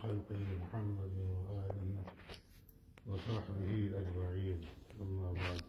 خلقه محمد وآله وصحبه أجمعين. أما بعد.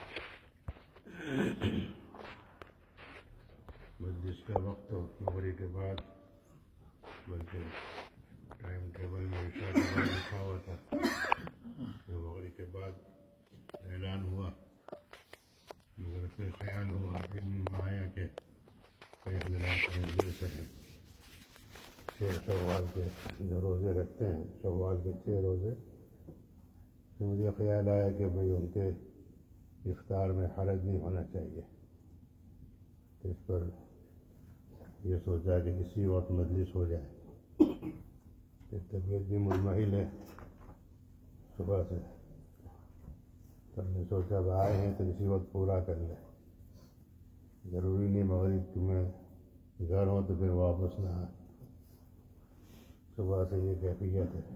مجلس کا وقت مغرب کے بعد، بلکہ ٹائم ٹیبل میں عشاء کے بعد لکھا ہوا تھا، جو مغرب کے بعد اعلان ہوا، مگر پھر خیال ہوا آیا کہ کئی حضرات منزل سے ہیں، 6 شوال کے جو روزے رکھتے ہیں، شوال کے 6 روزے، تو مجھے خیال آیا کہ بھئی ان کے افطار میں حرج نہیں ہونا چاہیے. اس پر یہ سوچا کہ اسی وقت مجلس ہو جائے، کہ طبیعت بھی مضمحل ہے صبح سے، تو ہم نے سوچا اب آئے ہیں تو اسی وقت پورا کر لیں. ضروری نہیں مغرب میں گھر ہوں تو پھر واپس نہ آئے. صبح سے یہ کیفیت ہے.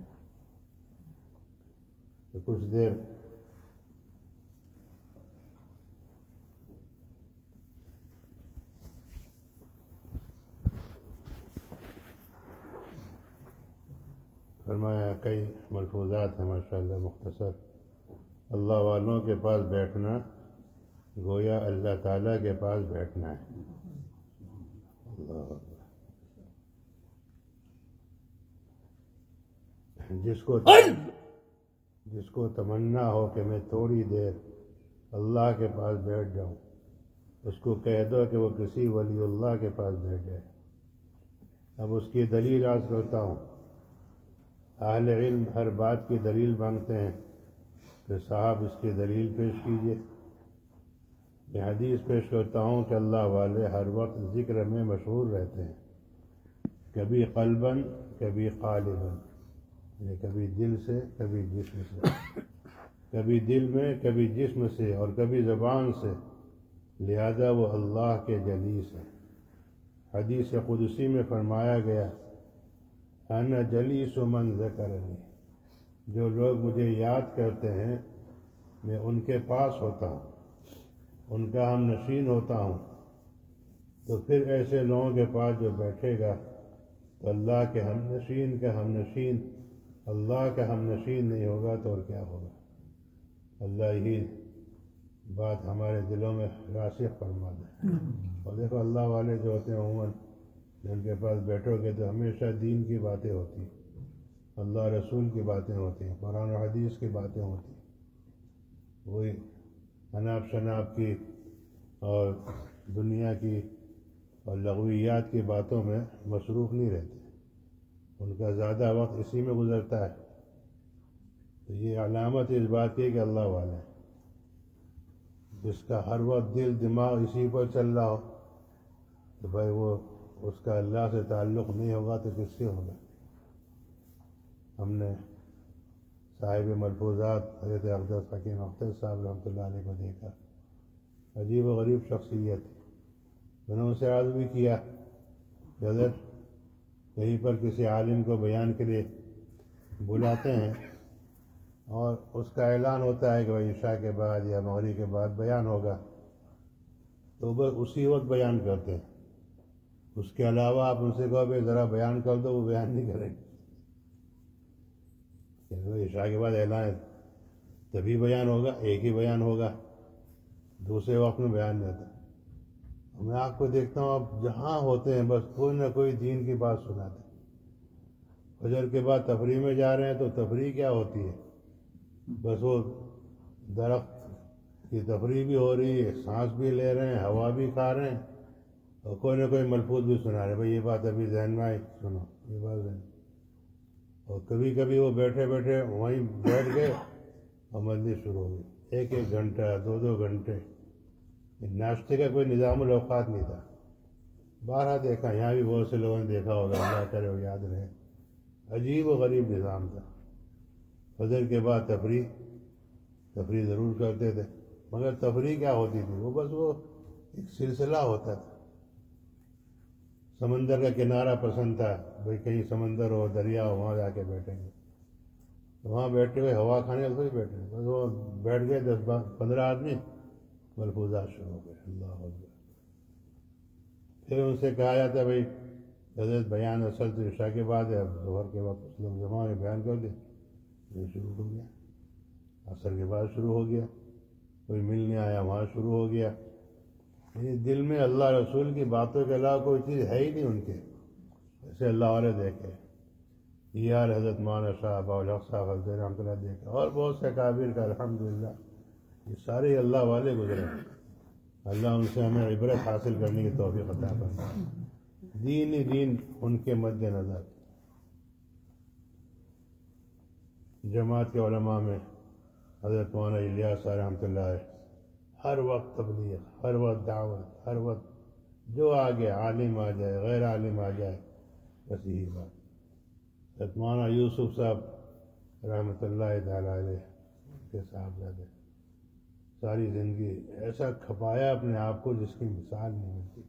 تو کچھ دیر فرمایا، کئی ملفوظات ہیں ماشاءاللہ مختصر. اللہ والوں کے پاس بیٹھنا گویا اللہ تعالیٰ کے پاس بیٹھنا ہے. اللہ جس کو تمنا ہو کہ میں تھوڑی دیر اللہ کے پاس بیٹھ جاؤں، اس کو کہہ دو کہ وہ کسی ولی اللہ کے پاس بیٹھ جائے. اب اس کی دلیل عرض کرتا ہوں. اہل علم ہر بات کی دلیل مانگتے ہیں کہ صاحب اس کی دلیل پیش کیجیے. میں حدیث پیش کرتا ہوں کہ اللہ والے ہر وقت ذکر میں مشغول رہتے ہیں، کبھی قلباً کبھی قالباً، یعنی کبھی دل سے کبھی جسم سے، کبھی دل میں کبھی جسم سے اور کبھی زبان سے، لہذا وہ اللہ کے جلیس ہیں. حدیث قدسی میں فرمایا گیا، انا جلیس من ذکرنی، جو لوگ مجھے یاد کرتے ہیں میں ان کے پاس ہوتا ہوں، ان کا ہم نشین ہوتا ہوں. تو پھر ایسے لوگوں کے پاس جو بیٹھے گا تو اللہ کے ہم نشین کا ہم نشین، اللہ کا ہم نشین نہیں ہوگا تو اور کیا ہوگا. اللہ یہی بات ہمارے دلوں میں راسخ فرما دے. اور دیکھو اللہ والے جو ہوتے ہیں عموماً جن کے پاس بیٹھو گے تو ہمیشہ دین کی باتیں ہوتی ہیں، اللہ رسول کی باتیں ہوتی ہیں، قرآن و حدیث کی باتیں ہوتی ہیں. وہی اناپ شناپ کی اور دنیا کی اور لغویات کی باتوں میں مصروف نہیں رہتے، ان کا زیادہ وقت اسی میں گزرتا ہے. تو یہ علامت اس بات کی کہ اللہ والے ہیں. جس کا ہر وقت دل دماغ اسی پر چل رہا ہو تو بھائی وہ اس کا اللہ سے تعلق نہیں ہوگا تو کس سے ہوگا. ہم نے صاحب ملفوظات حضرت اقدس حکیم اختر صاحب رحمۃ اللہ علیہ کو دیکھا، عجیب و غریب شخصیت. میں نے ان سے عرض بھی کیا کہ حضرت کہیں پر کسی عالم کو بیان کے لیے بلاتے ہیں اور اس کا اعلان ہوتا ہے کہ بھائی عشاء کے بعد یا مغرب کے بعد بیان ہوگا، تو بس اسی وقت بیان کرتے ہیں. اس کے علاوہ آپ ان سے کہو بھائی ذرا بیان کر دو، وہ بیان نہیں کریں گے. عشاء کے بعد اعلان ہے تبھی بیان ہوگا، ایک ہی بیان ہوگا، دوسرے وقت میں بیان نہیں ہوتا. میں آپ کو دیکھتا ہوں آپ جہاں ہوتے ہیں بس کوئی نہ کوئی دین کی بات سناتے ہیں. فجر کے بعد تفریح میں جا رہے ہیں تو تفریح کیا ہوتی ہے، بس وہ درخت کی تفریح بھی ہو رہی ہے، سانس بھی لے رہے ہیں، ہوا بھی کھا رہے ہیں، اور کوئی نہ کوئی ملفوظ بھی سنا رہے ہیں. بھائی یہ بات ابھی ذہن میں آئی، سنو یہ بات ذہن. اور کبھی کبھی وہ بیٹھے بیٹھے وہیں بیٹھ گئے اور مجلس شروع ہو گئی، 1 گھنٹہ 2 گھنٹے. ناشتے کا کوئی نظام الاوقات نہیں تھا. بارہ دیکھا، یہاں بھی بہت سے لوگوں نے دیکھا ہوگا، اللہ کرے وہ یاد رہے. عجیب و غریب نظام تھا. فجر کے بعد تفریح ضرور کرتے تھے، مگر تفریح کیا ہوتی تھی، وہ بس وہ ایک سلسلہ ہوتا تھا. سمندر کا کنارہ پسند تھا، بھئی کہیں سمندر ہو، دریا ہو، وہاں جا کے بیٹھیں گے. وہاں بیٹھے ہوئے ہوا کھانے والے بیٹھے، بس وہ بیٹھ گئے 10-15 آدمی، ملفوظات شروع ہو گئے. اللہ اکبر. پھر ان سے کہا جاتا ہے بھئی حضرت بیان اصل تو عشاء کے بعد ہے، اب ظہر کے وقت اس لوگ جمع ہوئے بیان کر دے، یہ شروع ہو گیا، عصر کے بعد شروع ہو گیا، کوئی ملنے آیا وہاں شروع ہو گیا. یعنی دل میں اللہ رسول کی باتوں کے علاوہ کوئی چیز ہے ہی نہیں ان کے. ایسے اللہ والے دیکھے، یہ حال حضرت مولانا شاہ ابوالحق صاحب رحمۃ اللہ دیکھا، اور بہت سے کابر کا الحمدللہ. یہ سارے اللہ والے گزرے. اللہ ان سے ہمیں عبرت حاصل کرنے کی توفیق عطا فرمائے. دین ہی دین ان کے مد نظر. جماعت کے علماء میں حضرت مولانا الیاس صاحب رحمۃ اللہ علیہ، ہر وقت تبلیغ، ہر وقت دعوت، ہر وقت جو آگے عالم آ جائے غیر عالم آ جائے بس یہی بات. حضرت مولانا یوسف صاحب رحمۃ اللہ تعالی علیہ کے صاحبزادے، ساری زندگی ایسا کھپایا اپنے آپ کو جس کی مثال نہیں ملتی.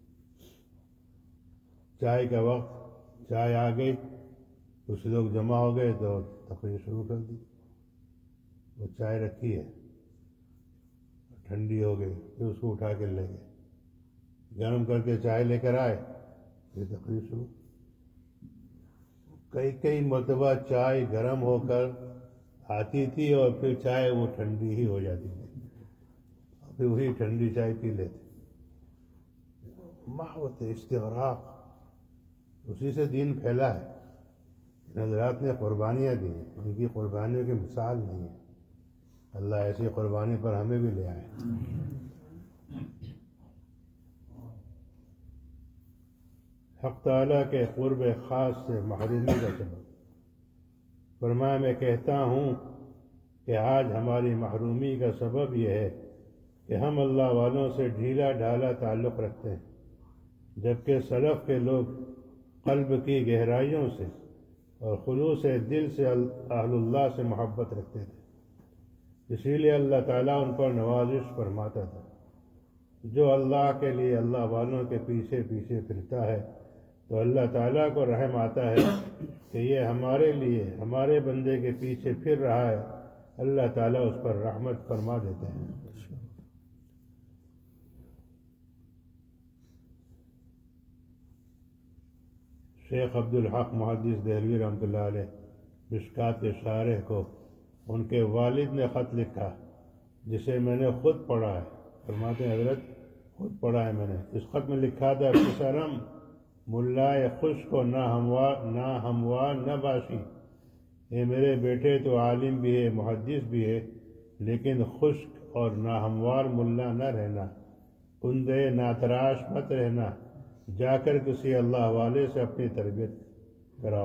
چائے کا وقت، چائے آ گئی، کچھ لوگ جمع ہو گئے تو تقریر شروع کر دی. وہ چائے رکھی ہے، ٹھنڈی ہو گئی، پھر اس کو اٹھا کے لے گئے، گرم کر کے چائے لے کر آئے، پھر تقریر شروع. کئی مرتبہ چائے گرم ہو کر آتی تھی اور پھر چائے وہ ٹھنڈی ہی ہو جاتی تھی، پھر وہی ٹھنڈی چائے پی لیتے. محوت استغراق، اسی سے دین پھیلا ہے. حضرات نے قربانیاں دی ہیں، ان کی قربانیوں کی مثال نہیں ہے. اللہ ایسی قربانی پر ہمیں بھی لے آئے. حق تعالیٰ کے قرب خاص سے محرومی کا سبب. فرمایا میں کہتا ہوں کہ آج ہماری محرومی کا سبب یہ ہے کہ ہم اللہ والوں سے ڈھیلا ڈھالا تعلق رکھتے ہیں، جبکہ سلف کے لوگ قلب کی گہرائیوں سے اور خلوص دل سے اہل اللہ سے محبت رکھتے تھے. اسی لیے اللہ تعالیٰ ان پر نوازش فرماتا تھا. جو اللہ کے لیے اللہ والوں کے پیچھے پیچھے پھرتا ہے تو اللہ تعالیٰ کو رحم آتا ہے کہ یہ ہمارے لیے ہمارے بندے کے پیچھے پھر رہا ہے. اللہ تعالیٰ اس پر رحمت فرما دیتے ہیں. شیخ عبدالحق محدث دہلوی رحمۃ اللہ علیہ مشکات کے شارح کو ان کے والد نے خط لکھا جسے میں نے خود پڑھا ہے. فرماتے ہیں حضرت خود پڑھا ہے میں نے. اس خط میں لکھا تھا پسرم ملائے خوش کو نہ ہموار نہ باشی. اے میرے بیٹے تو عالم بھی ہے محدث بھی ہے لیکن خشک اور ناہموار ملا نہ رہنا، کندے ناتراش مت رہنا. جا کر کسی اللہ والے سے اپنی تربیت کراؤ.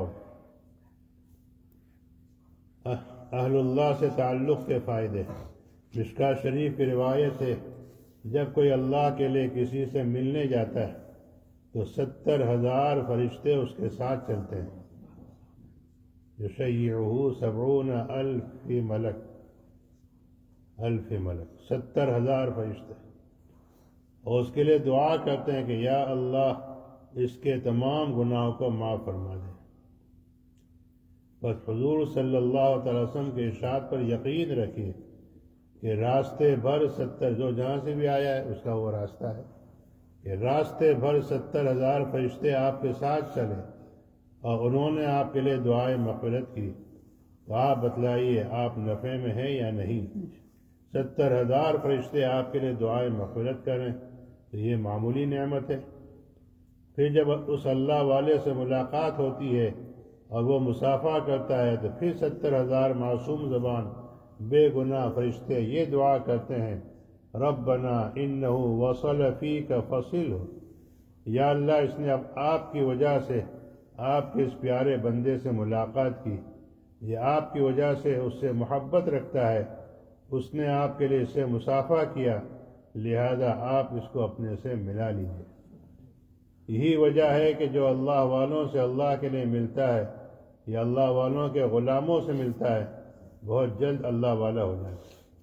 اہل اللہ سے تعلق کے فائدے. مشکات شریف کی روایت ہے جب کوئی اللہ کے لیے کسی سے ملنے جاتا ہے تو 70,000 فرشتے اس کے ساتھ چلتے ہیں. یشیعہ 70,000 ملک، 70,000 فرشتے، اور اس کے لیے دعا کرتے ہیں کہ یا اللہ اس کے تمام گناہوں کو معاف فرما دے. بس حضور صلی اللہ تعالی وسلم کے ارشاد پر یقین رکھیے کہ راستے بھر 70 جو جہاں سے بھی آیا ہے اس کا وہ راستہ ہے کہ راستے بھر 70,000 فرشتے آپ کے ساتھ چلے اور انہوں نے آپ کے لیے دعائے مغفرت کی. تو آپ بتلائیے آپ نفع میں ہیں یا نہیں. 70,000 فرشتے آپ کے لیے دعائے مغفرت کریں تو یہ معمولی نعمت ہے. پھر جب اس اللہ والے سے ملاقات ہوتی ہے اور وہ مصافحہ کرتا ہے تو پھر 70,000 معصوم زبان بے گناہ فرشتے یہ دعا کرتے ہیں ربنا انہ وصل فیک فصل ہو. یا اللہ اس نے اب آپ کی وجہ سے آپ کے اس پیارے بندے سے ملاقات کی، یہ آپ کی وجہ سے اس سے محبت رکھتا ہے، اس نے آپ کے لیے اس سے مصافحہ کیا، لہذا آپ اس کو اپنے سے ملا لیجیے. یہی وجہ ہے کہ جو اللہ والوں سے اللہ کے لیے ملتا ہے یا اللہ والوں کے غلاموں سے ملتا ہے بہت جلد اللہ والا ہو جائے.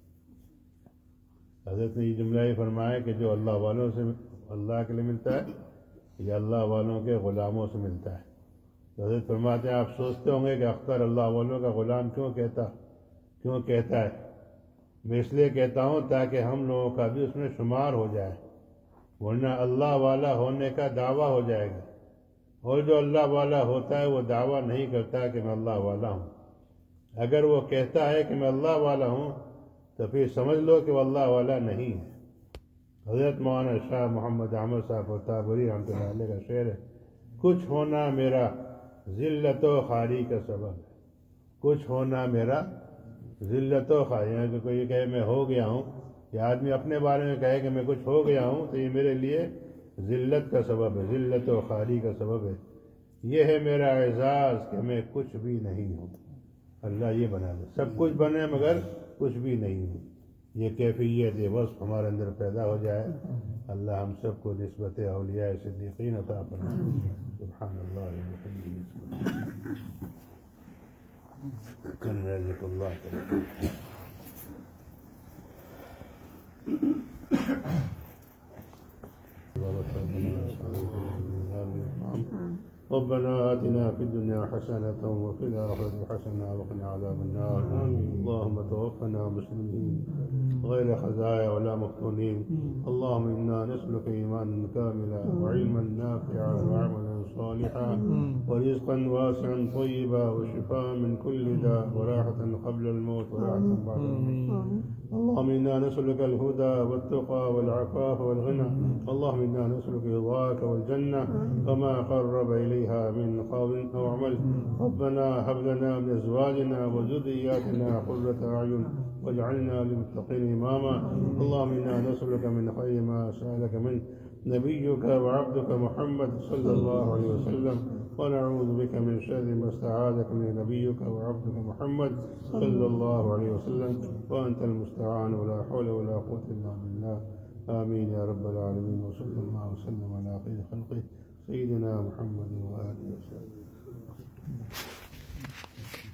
حضرت نے یہ جملہ ہی فرمایا کہ جو اللہ والوں سے اللہ کے لیے ملتا ہے یا اللہ والوں کے غلاموں سے ملتا ہے. حضرت فرماتے ہیں آپ سوچتے ہوں گے کہ اختر اللہ والوں کا غلام کیوں کہتا ہے. میں اس لیے کہتا ہوں تاکہ ہم لوگوں کا بھی اس میں شمار ہو جائے، ورنہ اللہ والا ہونے کا دعویٰ ہو جائے گا اور جو اللہ والا ہوتا ہے وہ دعویٰ نہیں کرتا کہ میں اللہ والا ہوں. اگر وہ کہتا ہے کہ میں اللہ والا ہوں تو پھر سمجھ لو کہ وہ اللہ والا نہیں ہے. حضرت مولانا شاہ محمد احمد صاحب تابری رحمۃ اللہ علیہ کا شعر ہے، کچھ ہونا میرا ذلت و خواری کا سبب ہے. کچھ ہونا میرا ذلت و خواری، یعنی کہ کوئی کہے میں ہو گیا ہوں، یا آدمی اپنے بارے میں کہے کہ میں کچھ ہو گیا ہوں تو یہ میرے لیے ذلت کا سبب ہے، ذلت و خواری کا سبب ہے. یہ ہے میرا اعزاز کہ میں کچھ بھی نہیں ہوں. اللہ یہ بنا دے، سب کچھ بنے مگر کچھ بھی نہیں ہوں. یہ کیفیت، یہ وصف ہمارے اندر پیدا ہو جائے. اللہ ہم سب کو نسبت اولیاء صدیقین عطا فرمائے. سبحان اللہ رزق اللہ. ربنا آتنا في الدنيا حسنة وفي الآخرة حسنة وقنا عذاب النار. اللهم توفنا مسلمين غير خزايا ولا مفتونين. اللهم إنا نسألك إيمانا كاملا وعلما نافعا وعملا صالحا ورزقا واسعا طيبا وشفاء من كل داء وراحة قبل الموت وراحة بعد الموت. اللهم إنا نسألك الهدى والتقى والعفاف والغنى. اللهم إنا نسألك رضاك والجنة وما قرب إليها من قول أو عمل. ربنا هب لنا من أزواجنا وذرياتنا قرة أعين واجعلنا للمتقين إماما. اللهم إنا نسألك من خير ما سألك منه نبيك وعبدك محمد صلى الله عليه وسلم، ونعوذ بك من شر ما استعاذك من نبيك وعبدك محمد صلى الله عليه وسلم، وأنت المستعان ولا حول ولا قوة إلا بالله. آمين يا رب العالمين. وصلى الله وسلم على خير خلقه سيدنا محمد وآله وسلم.